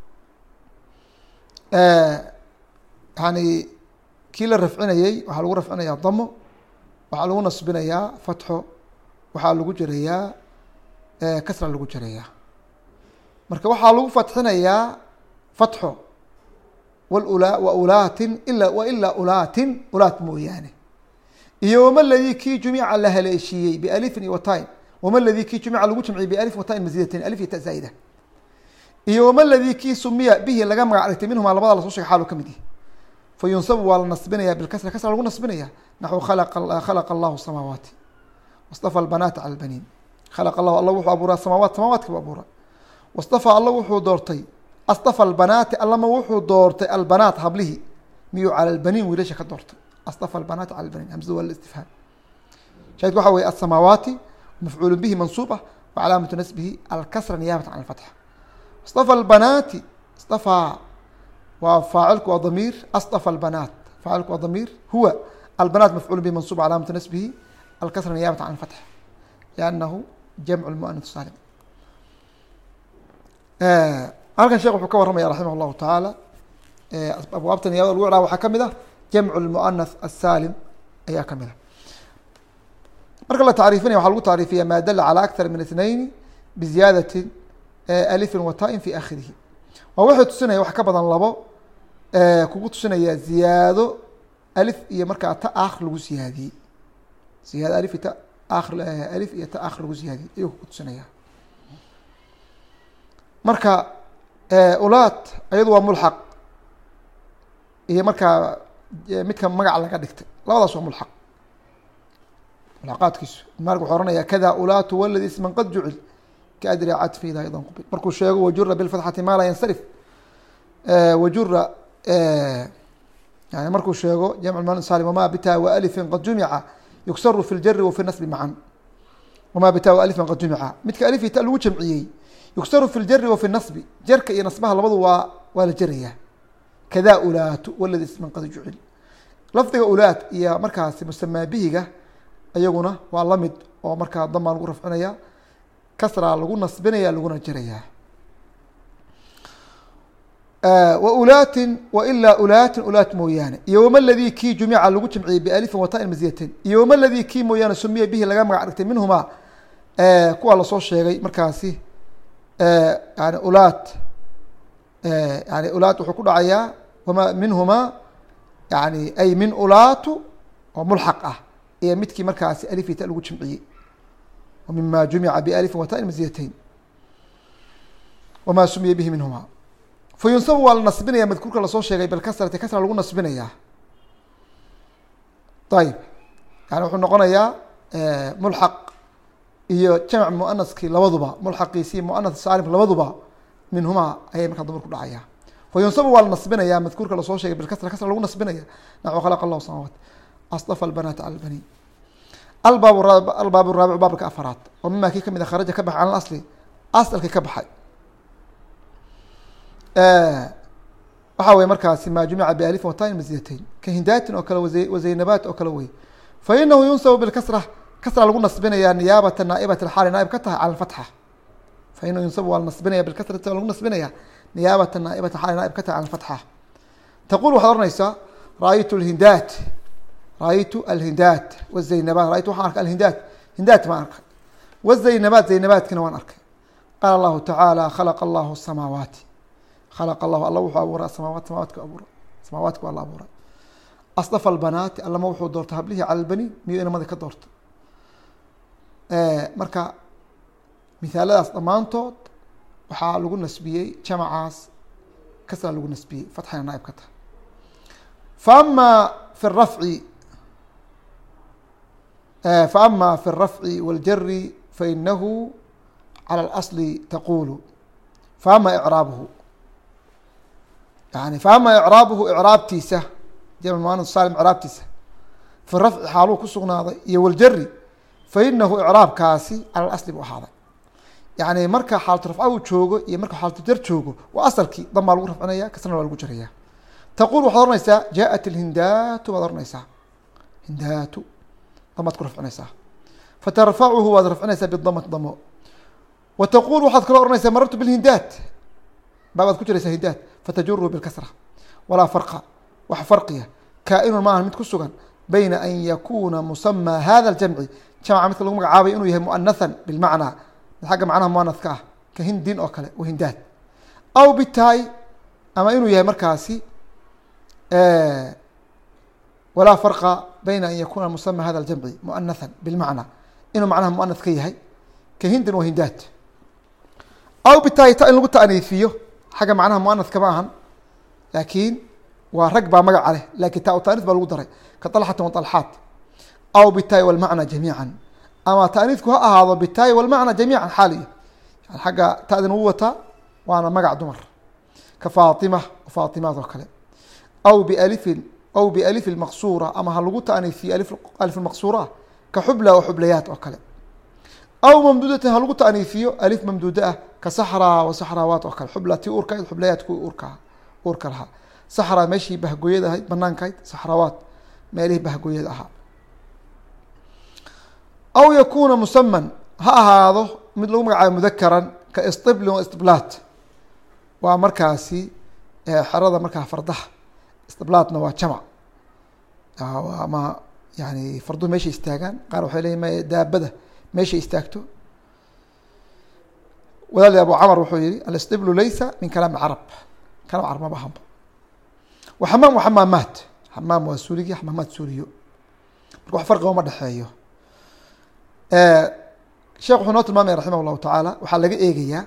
[SPEAKER 1] يعني kii la rafcinayey waxaa lagu rafcinayaa damo waxaa lagu nasbinayaa fatxo waxaa lagu jerayaa kasra lagu jerayaa marka waxaa lagu fatxinayaa fatxo waulaatin wailaa ulaatin ulaat mooyaane iyo wama ladii kii jumica la haleeshiiyey bialifin iyo watain wama ladii kii jumica lagu jamciyey bialifin watain mazidatain alif iyo ta zaa'ida iyo wama ladii kii sumiya bihi laga magac dhigtay minhumaa labada lasoo shegay xaalu ka mid yahi fayunsabu waa la nasbinaya bilkasra kasra lagu nasbinaya naxو khalaqa allahu الsamaawaati waاstafa albanaati calى اlbaniin khalaqa allahu alla wuxuu abuuraa samaawaadka bu abuura waاstafa alla wuxuu doortay astafa albanaati allama wuxuu doortay albanaat hablihi miyuu calى اlbaniin wiilasha ka doortay astafa albanaati calى اlbaniin hamzadu waa listifhaam shahidku waxa weye aلsamaawaati mafcuul bihi mansuub ah wacalaamatu nasbihi alkasra niyaabata can اlfatxa astafa albanaati stafaa waa faacilku waa damiir astafa albanaat faacilku waa damiir huwa albanaat mafcuul bihi mansuub calaamatu nasbihi alkasra niyaabata can اlfatx liannahu jamcu lmuanath saalim halkan sheekh wuxuu ka warramaya raximah llahu tacaala abwaabta niyaabada lagu craa waxaa kamid ah jamcu lmuanath asaalim ayaa kamid ah marka la tacriifinaya waxaa lagu tacriifiya ma dala calى akthar min اثnayn biziyaadati alifin wa tain fi akhirihi waa waxay tusinaya wax ka badan labo kugu tusinaya ziyaado alif iyo markaa ta akhir lagu siyaadiyey, ziyaado alif iyo ta akhir alif iyo ta akhir lagu siyaadiyey ayuu kugu tusinaya. marka ulaat ayadu waa mulxaq iyo markaa midka magac laga dhigtay, labadaas waa mulxaq mulxaqaadkiisu. maalik wuxuu ohanaya kada ulaatu waladi isman qad jucil kaadri cadfi idaa idan qubil, markuu sheego wajura bilfatxati maa laa yansarif, wajura yani markuu sheego jamc muannas saalim wama bitaa wa alifin qad jumica yugsaru fi ljari wa fi nasbi macan, wama bitaa wa alifin qad jumica midka alif iyo ta lagu jamciyey yugsaru fi ljari wa fi nasbi, jarka iyo nasbaha labadu waa la jerayaa. kada ulaatu waladi isman qad jucil, lafdiga ulaat iyo markaasi musamaa bihiga ayaguna waa lamid oo markaa damaa lagu rafcinaya, kasraa lagu nasbinaya laguna jerayaa. wa ulaatin wa ilaa ulaatin ulaat mooyaane, iyo wama ladii kii jumica lagu jamciyey bialifin watain maziyatain, iyo wama ladii kii mooyaane sumiya bihi laga magac dhigtay minhumaa kuwa lasoo sheegay markaasi yani ulaat yani ulaat wuxuu ku dhacayaa wama minhumaa yani ay min ulaatu oo mulxaq ah iyo midkii markaasi alif iyo ta lagu jamciyey, mima jumica bialifin watain maziyatain wama sumiya bihi minhumaa. fayunsabu waa la nasbinaya madkuurka lasoo sheegay bilkasrati, kasra lagu nasbinayaa. ayib yani wuxuu noqonayaa mulxaq iyo jamc muanaskii labaduba, mulxaqiisi muanas saalim labaduba minhumaa ayay markaa dumar ku dhacaya. fayunsabu waa la nasbinaya madkuurka lasoo sheegay bilkasra, kasra lagu nasbinaya. naxو khalaqa allahu samaawaat asطafa albanaati cala albaniin. albaab raabic baabka afaraad oo mima kii kamid a kharaja ka baxay can asli, asalkii ka baxay waxaa wey markaasi maa jumica bialifin watain maziyatain ka hindaatin oo kale wazaynabaat oo kale wey. fainahu yunsabu bilkasra, kasra lagu nasbinaya niyaabata naa'ibat xaali naaib ka tahay cala fatxa. fainahu yunsabu waa la nasbinaya bilkasrati waa lagu nasbinaya niyaabata naaibata xaali naaib ka tahay cala fatxa. taqul waxaad oranaysaa raaytu lhindaat, raaytu alhindaat wazaynabaat, raaytu waxaan arkay alhindaat, hindaat baan arkay, wazaynabaat zaynabaadkina waan arkay. qaala allahu tacaala khalaqa allahu samaawaati, khalaqa allahu alla wuxuu abuuray asamaawaat, samaawaadka abuuray, samaawaadka waa la abuuray. asdafa albanaati allama wuxuu doortay hablihii cala albaniin, miyuu inamada ka doortay. marka mithaaladaas dhammaantood waxaa lagu nasbiyey jamacaas kasra lagu nasbiyey, fatxana naaib ka tahay. faama fi rafci faama fi الrafci waاljari fainahu calى اlasli taqulu faama icraabuhu, yani faama icraabuhu icraabtiisa jamc muanas saalim icraabtiisa fi rafci xaaluu ku sugnaaday iyo waljari fainahu icraabkaasi cala asli buu ahaaday. yani marka xaalatu rafca uu joogo iyo marka xaalatu jar joogo waa asalkii damaa lagu rafcinaya, kasrana waa lagu jaraya. taqul waxaad oranaysaa jaءat اlhindaatu baad oranaysaa, hindaatu damaad ku rafcinaysaa. fatarfacuhu waad rafcinaysaa bidamati damo. wa taqul waxaad kaloo oranaysaa marartu bilhindaat, baabaad ku jiraysaa hindaat. fatajuru bilkasra walaa farqa, wax farqiya kaa-inun maaha mid ku sugan bayna an yakuna musamaa hada اljamci, jamca midka lagu magacaabay inuu yahay muanahan bilmacnaa, xagga macnaha muanaska ah ka hindin oo kale wahindaad, aw bitaay ama inuu yahay markaasi walaa farqa bayna an yakuna musama hada اljamci muanahan bilmacnaa, inuu macnaha muanas ka yahay ka hindin wahindaad. aw bitaay ta in lagu taaniifiyo xagga macnaha muanaska ma ahan, laakiin waa rag baa magaca leh, lakin taa taaniis baa lagu daray ka طalxati waطalxaat. aw bitaay walmacna jamiica, ama taaniisku ha ahaado bitaay walmacna jamiica xaaliya, yani xagga taadin u wataa waana magac dumar ka faatima faatimaad oo kale. aw bialifin aw bialif maqsuura, ama ha lagu taaniifiyo alif maqsuura ka xubla oo xublayaat oo kale. aw mamduudatin ha lagu taaniifiyo alif mamduuda ah ka saxraa wa saxraawaat oo kale. xubla tii uurka ahayd, xublayaat kuwii uurka lahaa. saxraa meeshii bahgooyada ahayd banaanka ahayd, saxraawaat meelihii bahgooyada ahaa. aw yakuna musaman ha ahaado mid lagu magacaabo mudakaran ka istiblin wa istiblaat, waa markaasi xerada markaa fardaha, istiblaatna waa jamc, ama yani farduhu meeshay istaagaan, qaar waxay leeyihin daabada meeshay istaagto. wadaali abu camar wuxuu yihi alistiblu laysa min kalaam carab, kalaam carab maba ahanba. وحمام وحمامات حمام waa suuliyo xamaamaad suuliyo marka wax farqiga uma dhexeeyo sheekh wuxuu noo tilmaamaya raximah llahu tacaala waxaa laga eegayaa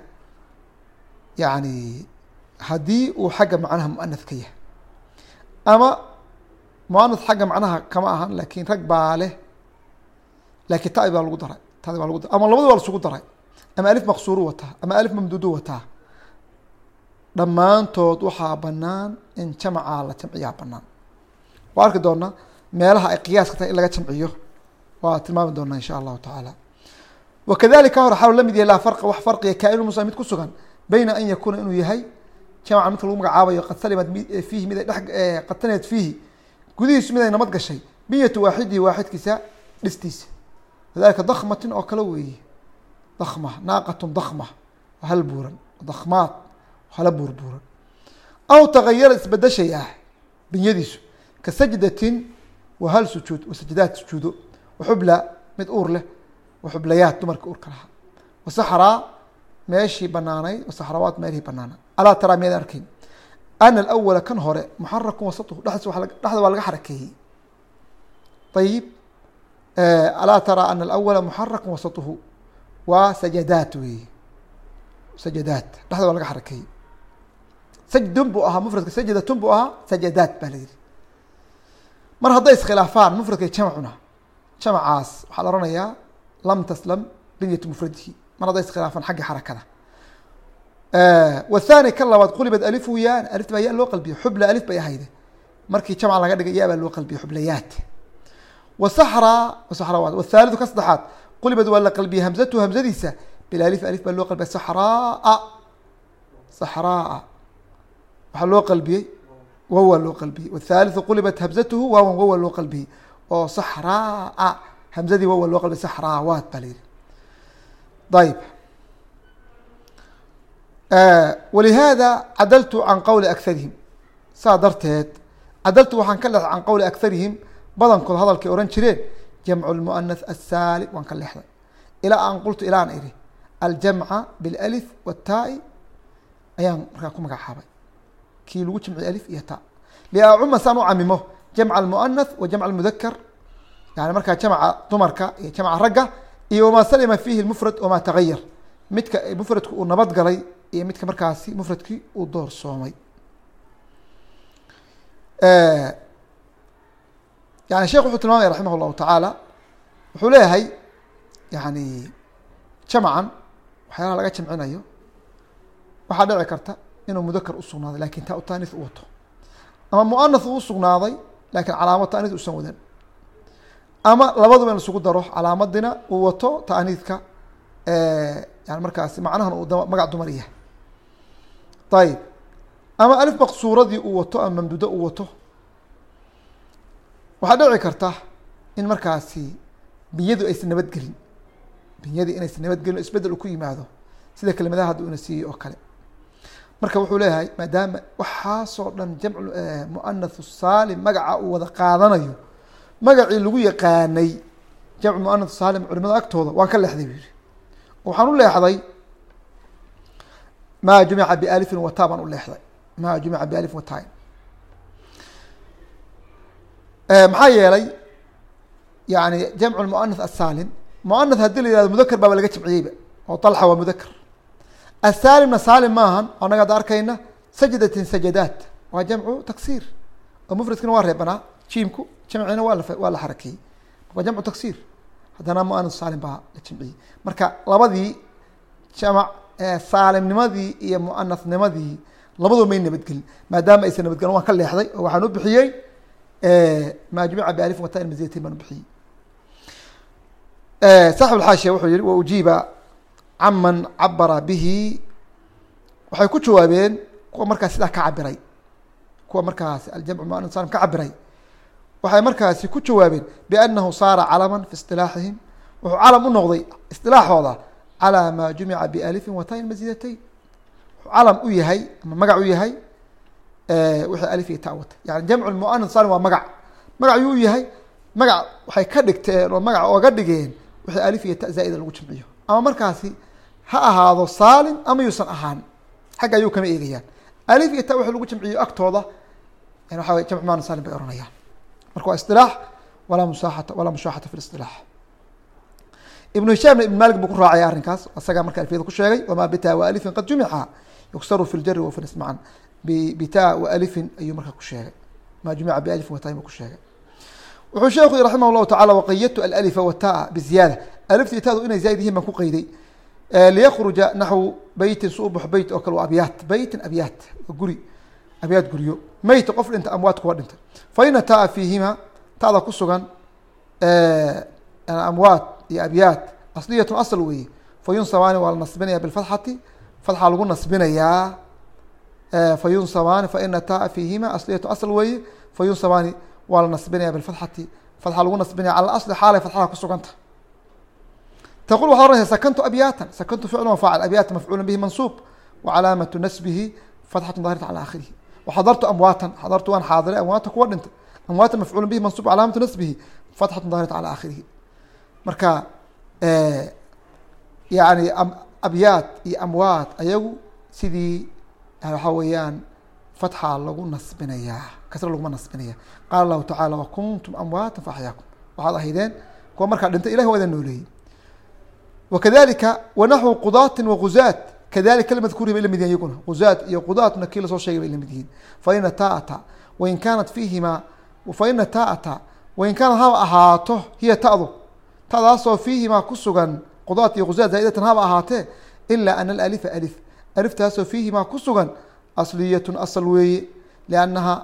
[SPEAKER 1] yani haddii uu xagga macnaha muanaf ka yahay ama muanaf xagga macnaha kama ahan lakin rag baa leh lakin ta'i baa lagu daray tadi baa lagu daray ama labada waa lasugu daray ama alif maqsuuru wataa ama alif mamduudu wataa dhammaantood waxaa banaan in jamca la jamciyaa banaan waa arki doonaa meelaha ay qiyaaska tahay in laga jamciyo waa tilmaami doonaa insha allahu tacaala wakadalika hor xaal lamid yahay laa farqa wax farqiya kaa-inu musa mid ku sugan bayna an yakuuna inuu yahay jamca midka lagu magacaabayo qad salimad fiihi mid ay dhe qad taniad fiihi gudihiisu mid ay nabad gashay biyatu waaxidihi waaxidkiisa dhistiisa wadalika dakmatin oo kale weeye dakma naaqatun dakma hal buuran dakmaad hala buurbuuran aw tagayara isbedeshay ah binyadiisu ka sajdatin wa hal sujuud wa sajdaad sujuudo waxubla mid uur leh waxublayaad dumarka uurka lahaa wasaxraa meeshii banaanayd wasaxrawaat meelihii banaana alaa taraa miyaad arkayn ana alawala kan hore muxarakun wasatuhu dhexda waa laga xarakeeyey ayib alaa taraa ana alawala muxarakun wasatuhu waa sajadaat weeye sajadaat dhexda waa laga xarakeeyey sajdun buu ahaa mufradka sajdatun buu ahaa sajadaat baa la yihi mar hadday iskhilaafaan mufradka jamcuna jamcaas waxaa la oranayaa lam taslam binyatu mufradihi mar hadday iskhilaafaan xagga xarakada wathani kan labaad qulibad alifu yaan alifta baa ya loo qalbiyo xubla alif bay ahayde markii jamca laga dhigay ya baa loo qalbiyo xublayaat wasaxraa wasaxrawaat wathaalidu ka saddexaad qulibad waa la qalbiyey hamzatu hamzadiisa bilalif alif baa loo qalbiya saxraa saxraa waxaa loo qalbiyey wawa loo qalbiyey wthaliثu qulibat hamzatuhu waawan wawa loo qalbiyey oo saxraa hamzadii wawa loo qalbiyey saxraawaat baa la yihi ayb walihaada cadaltu can qowli akarihim saa darteed cadaltu waxaan ka leexday can qowli akarihim badankood hadalkay ohan jireen jamcu lmuanath asaalim waan ka leexday ilaa an qultu ilaa an ihi aljamca biاlalif wاtaai ayaan markaa ku magacaabay kii lagu jamciye alif iyo ta liacuma saan u camimo jamca almuanath wa jamca almudakar yani markaa jamca dumarka iyo jamca ragga iyo wamaa salima fiihi mufrad wamaa tagayar midka mufradku uu nabad galay iyo midka markaasi mufradkii uu doorsoomay yani sheekh wuxuu tilmaamaya raximah llahu tacaala wuxuu leeyahay yani jamcan waxyaalaha laga jamcinayo waxaa dhici karta inuu mudakar usugnaaday lakin ta tanis u wato ama muanath uu usugnaaday lakin calaamad tanis usan wadan ama labaduba in isugu daro calaamadina uu wato taaniidka yani markaasi macnahan uu magac dumar yahay ayib ama alif maqsuuradii uu wato ama mamduudo uu wato waxaa dhici karta in markaasi binyadu aysan nabadgelin binyadii inaysan nabadgelin o isbedel u ku yimaado sida kelimadaha hadda una siiyey oo kale marka wuxuu leeyahay maadaama waxaasoo dhan jamc muanath saalim magaca uu wada qaadanayo magacii lagu yaqaanay jamcu muanath saalim culimada agtooda waan ka leexday bu yihi waxaan u leexday maa jumica bialifin wata baan u leexday maa jumica bialif watain maxaa yeelay yani jamcu muanath asaalim muanath haddii la yihahdo mudakar baaba laga jamciyeyba oo طalxa waa mudakar asaalimna saalim maahan anaga ad arkayna sajdatin sajadaat waa jamcu taksiir oo mufradkina waa reebanaa jiimku jamcina waa la xarakeeyey waa jamcu taksiir haddana muanath saalim baa la jamciyey marka labadii jamc saalimnimadii iyo muanathnimadii labaduba may nabadgelin maadaama aysan nabadgelin waan ka leexday oo waxaan u bixiyey maa jumica bialif watain maziyatayn baan u bixiyey saaxib alxaashiya wuxuu yihi wa ujiiba caman cabara bihi waxay ku jawaabeen kuwa markaas sidaa ka cabiray kuwa markaas aljamcu muanath saalim ka cabiray waxay markaasi ku jawaabeen biannahu saara calaman fi isilaaxihim wuxuu calam u noqday isilaaxooda calaa maa jumica bialifin watain maziyatayn wuxuu calam u yahay ama magac u yahay wixii alif iyo ta wata yani jamcu muanath saalim waa magac magacayuu u yahay magac waxay ka dhigteen oo magac ooga dhigeen wixii alif iyo ta zaa'ida lagu jamciyo ama markaasi ha ahaado saalim ama yuusan ahaan xagga ayuu kama eegayaan alif iyo ta wixii lagu jamciyo agtooda yani waxa wey jamc muannas saalim bay oranayaan marka waa isilaax walaa mushaaxata fi lisilaax. ibnu hishaamna ibn malik buu ku raacaya arrinkaas isagaa marka alfiyada ku sheegay wamaa bitaa wa alifin qad jumica yuksaru fi ljari wa fi lismacan bitaa wa alifin ayuu markaa ku sheegay maa jumica bialifin wataa buu ku sheegay. wuxuu sheekhu yii raximah llahu tacala waqayadtu alalifa wataa biziyaada alifta iyo taadu inay zaaid yihiin baan ku qeyday liyakruja naxwu beytin su u baxo beyt oo kale waa abyaat beytin abyaat guri abyaad guryo meyt qof dhinta amwaad kuwa dhinta faina taa fiihima taada ku sugan amwaad iyo abyaat asliyatun asl weeye fayunsabaani waa la nasbinaya bilfatxati fatxa lagu nasbinayaa fayunsabaani faina taa fiihima asliyatun asl weeye fayunsabaani waa la nasbinaya bilfatxati fatxa lagu nasbinaya cala asli xaalay fatxada ku suganta. taqul waxad oranaysa sakantu abyaatan sakantu ficlu faacil abyaatan mafcuula bihi mansuub wacalaamatu nasbihi fatxatu daahirata cala aakhirihi waxadartu amwaatan xadartu waan xaadiray amwaata kuwa dhintay amwaatan mafcuula bihi mansuub calaamatu nasbihi fatxatu daahirata cala aakhirihi. marka yani abyaad iyo amwaad ayagu sidii waxaa weeyaan fatxa lagu nasbinayaa kasra laguma nasbinaya qaala lahu tacala wakuntum amwaatan faaxyaakum waxaad ahaydeen kuwa markaa dhintay ilahi waa idin nooleeyey. wakadalika wanaxwu qudaati waguzaat kadalika kalmadkuuri bay la mid yihin iyaguna guzaat iyo qudaatna kii lasoo sheegay bay la mid yihiin faina taata wain kaanat fiihima faina taata wain kaanat haba ahaato hiya tadu tadaasoo fiihimaa ku sugan qudaat iyo guzaat zaa'idatan haba ahaatee ilaa ana alalifa alif aliftaasoo fiihimaa ku sugan asliyatun asl weeye liannaha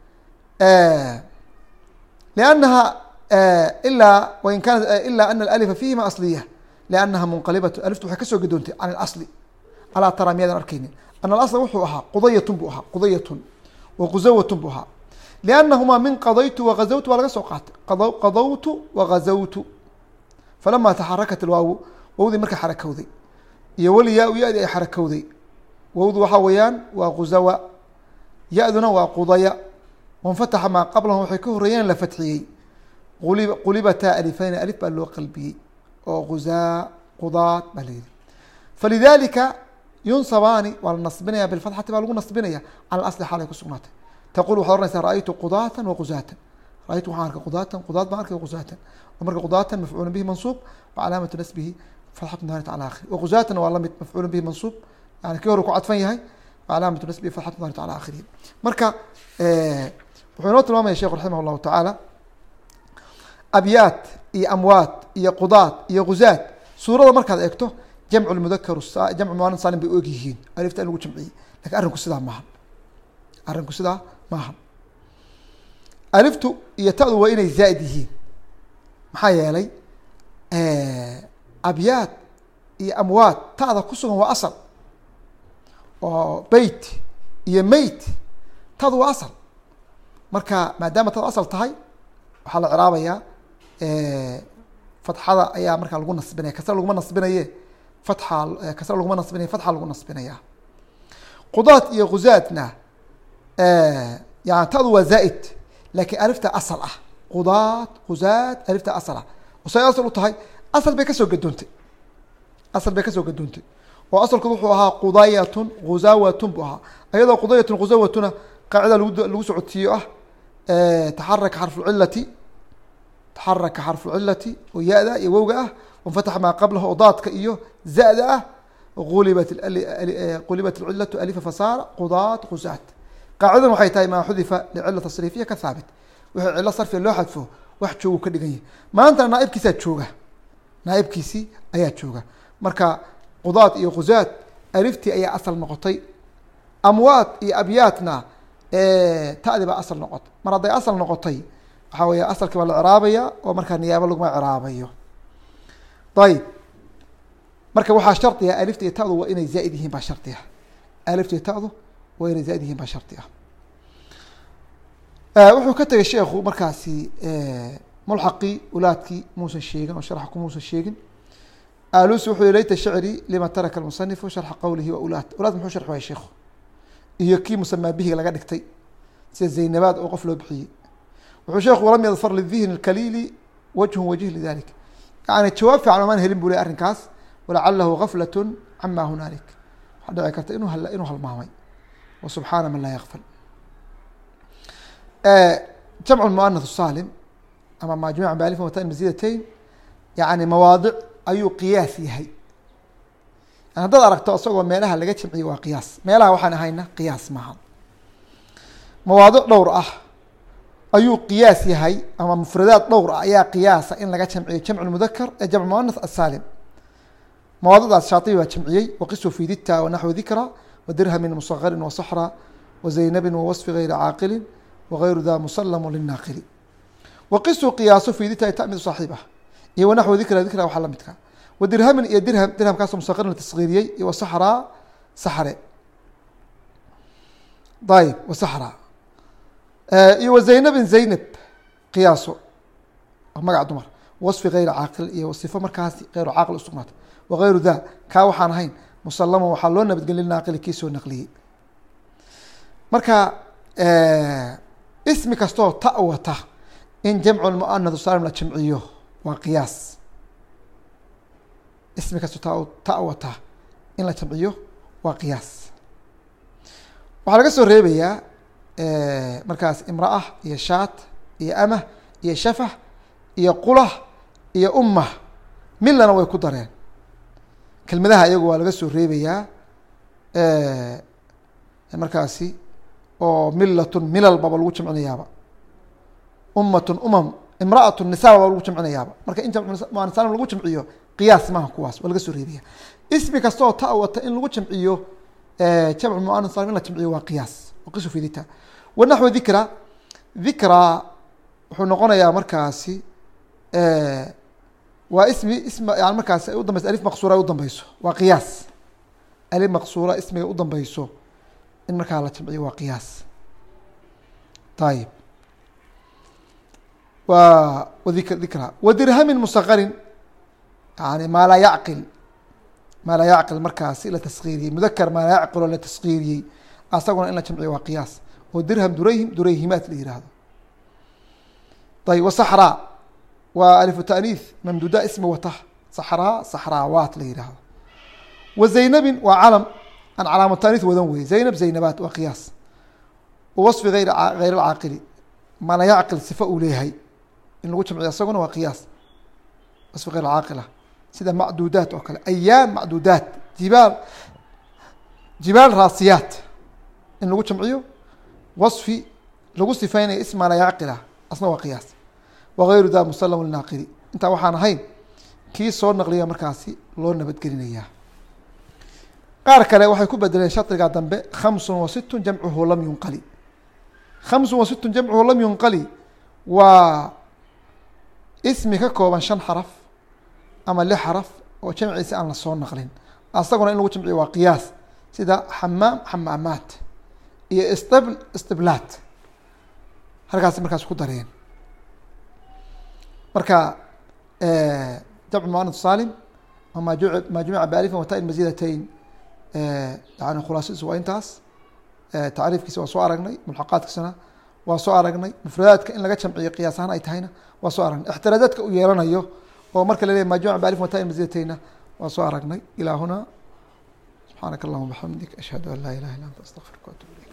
[SPEAKER 1] ilaa wain kaanat ilaa ana alalifa fiihima asliya liannaha munqalibatu aliftu waxay kasoo gadoontay can alasli alaa taraa miyaadan arkeynin ana alasla wuxuu ahaa qudayatun buu ahaa qudayatun wa quzawatun buu ahaa liannahumaa min qadaytu wagazawtu waa laga soo qaatay qadawtu wagazawtu falama taxarakat ilwaawu wawdii markay xarakowday iyo weliyaa ya-di ay xarakowday wawdu waxaa weeyaan waa quzawa ya-duna waa qudaya wanfataxa maa qablahum waxay ka horeeyeen la fatxiyey qulibataa alifayni alif baa loo qalbiyey oo guzaa qudaat baa la yihi falidalika yunsabaani waa la nasbinaya bilfatxati baa lagu nasbinaya cala asli xaalay ku sugnaatay taqul waxaad oranaysaa ra-aytu qudaatan waguzaatan ra-aytu waxaan arkay qudaatan qudaat baan arkay waguzaatan marka qudaatan mafcuula bihi mansuub wacalaamatu nasbihi fatxatu daahirata cala akhiri waguzaatan waa lamid mafcuula bihi mansuub yani kii hore ku cadfan yahay wacalaamatu nasbihi fatxatu daahirata cala akhirihi. marka wuxuu inoo tilmaamaya sheekhu raximah llahu tacaala abyaat iyo amwaad iyo qudaat iyo guzaat suurada markaad eegto jamcu mudakar jamcu muanas saalim bay og yihiin alifta in lagu jamciyey lakin arrinku sidaa maaha arrinku sidaa maaha aliftu iyo ta'du waa inay zaa'id yihiin maxaa yeelay abyaad iyo amwaad ta'da ku sugan waa asal oo beyt iyo meyt ta'du waa asal marka maadaama ta'du asal tahay waxaa la ciraabayaa fatxada ayaa markaa lagu nasbinaya kasra laguma nasbinaye fatxa kasra laguma nasbinaya fatxa lagu nasbinaya. qudaat iyo guzaatna yani ta'du waa zaa'id lakin alifta asal ah qudaat guzaat alifta asal ah say asal u tahay asal bay kasoo gadoontay asal bay kasoo gadoontay oo asalkood wuxuu ahaa qudayatun guzawatun buu ahaa ayadoo qudayatun guzawatuna qaacida lagu socodsiiyo ah taxaraka xarfucilati taxaraka xarfucilati oo ya-da iyo wowga ah wanfataxa maa qablahu oo daadka iyo za-da ah qulibat alcilatu alifa fasaara qudaat guzaat qaacidadan waxay tahay maa xudifa licila tasriifiya ka haabit wixii cilo sarfiya loo xadfo wax joogu ka dhigan yahay maantana naaibkiisaa jooga naaibkiisii ayaa jooga marka qudaat iyo guzaat aliftii ayaa asal noqotay amwaad iyo abyaatna ta'di baa asal noqotay mar hadday asal noqotay waxaa weya asalkii baa la ciraabaya oo markaa niyaabo laguma ciraabayo. ayib marka waxaa shardiga alifta iyo ta'du waa inay zaa'id yihiin baa shardi ah alifta iyo ta'du waa inay zaa'id yihiin baa shardi ah. wuxuu ka tegay sheekhu markaasi mulxaqii ulaadkii muusan sheegin oo sharxa kumuusan sheegin alusi wuxuu yihi layta shicri lima taraka almusanifu sharxa qowlihi wa ulaad ulaad muxuu sharxi waaya sheekhu iyo kii musamaa bihiga laga dhigtay sida zaynabaad oo qof loo bixiyey wuxuu sheekhu walam yadfar lidihni اkaliili wajhun wajih lidalik yani jawaab fiican omaan helin bu ley arrinkaas walacalahu gaflat cama hunaalik waxaa dhici karta inuu halmaamay wasubxaana man laa yakfal. jamc muanath salim ama majmuuca balifin watain mazidatayn yani mawaadic ayuu qiyaas yahay. haddaad aragto isagoo meelaha laga jamciye waa qiyaas, meelaha waxaan ahayna qiyaas maaha. mawaadic dhowr ah ayuu qiyaas yahay ama mufradaad dhowr ah ayaa qiyaasa in laga jamciyo jamc mudakar ee jamc muanath asalim. mawaadicdaas shaatibi baa jamciyey waqisu fi dita wanaxwi dikra wadirhamin musagarin wasaxra wazaynabin wawasfi gayri caaqilin wagayru da musalam linaaqili. waqisu qiyaaso fi dita tamidu saaxiibah iyo wanaxwi dikra dikra waxaa lamidka wadirhamin iyo dirhamkaasoo musagarin la tasgiiriyey iyo wasaxra saxre ayb wasaxra iyo wazaynabin zaynab qiyaaso magaca dumar wasfi gayri caaqil iyo sifo markaasi gayru caaqil usugnaatay wagayru da kaa waxaan ahayn musalama waxaa loo nabadgelin naaqili kii soo naqliyey. marka ismi kastoo ta wata in jamcu muanath salim la jamciyo waa qiyaas. ismi kastoo ta wata in la jamciyo waa qiyaas. waxaa laga soo reebayaa markaas imraah iyo shaat iyo amah iyo shafah iyo qulah iyo ummah milana way ku dareen. kelmadaha iyagu waa laga soo reebayaa markaasi oo milatun milal baba lagu jamcinayaaba, ummatun umam, imraatun nisa baba lagu jamcinayaaba. marka in jamc muanath salim lagu jamciyo qiyaas maaha, kuwaas waa laga soo reebaya. ismi kasta oo ta wata in lagu jamciyo jamc muanath salim in la jamciyo waa qiyaas. waqisu fi dita wanaxwi dikra, dikra wuxuu noqonayaa markaasi waa yani markaasi ay udambeyso alif maqsuura ay udambeyso waa qiyaas. alif maqsuura ismiga udambeyso in markaa la jamciyo waa qiyaas. ayib dikra wadirhamin musagarin yani maa laa yacqil, maa laa yacqil markaasi la taskiiriyey mudakar maa laa yacqil oo la taskiiriyey asaguna in la jamciyo waa qiyaas. oo dirham durayhim durayhimaat la yihahdo. ayb wasaxraa waa alifu taaniith mamduda ismi wata saxraa saxraawaat la yihahdo. wazaynabin waa calam aan calaamo taaniith wadan weye zaynab zaynabaat waa qiyaas. wasfi ayr gayr alcaaqili maa laa yacqil sifa uu leeyahay in lagu jamciyo asaguna waa qiyaas. wasfi gayr alcaaqila sida macduudaat oo kale ayaam macduudaat, jibaal raasiyaat in lagu jamciyo wasfi lagu sifeynaya isma laa yacqila asna waa qiyaas. wagayru da musalam linaaqili intaa waxaan ahayn kii soo naqliya markaasi loo nabadgelinayaa. qaar kale waxay ku bedeleen shardiga dambe khamsun wa sittun jamcuhu lam yunqali. khamsun wa sittun jamcuhu lam yunqali waa ismi ka kooban 5 xaraf ama 6 xaraf oo jamciisa aan la soo naqlin asaguna in lagu jamciyo waa qiyaas. sida xamaam xamaamaat iyo istabl istiblaat halkaas markaas ku dareen. marka jamc muanath salim ma jumica balifin watain mazidatayn yani khulaasadiisu waa intaas. tacriifkiisa waa soo aragnay, mulxaqaadkiisana waa soo aragnay, mufradaadka in laga jamciyo qiyaas ahaan ay tahayna waa soo aragnay. ixtiraazaadka uu yeelanayo oo marka la leeyahy ma jumica balifin watain mazidataynna waa soo aragnay. ilaa huna subxaanaka allahuma bxamdik ashhadu an laa ilaha illa anta astaqfiruka waatubu ilayk.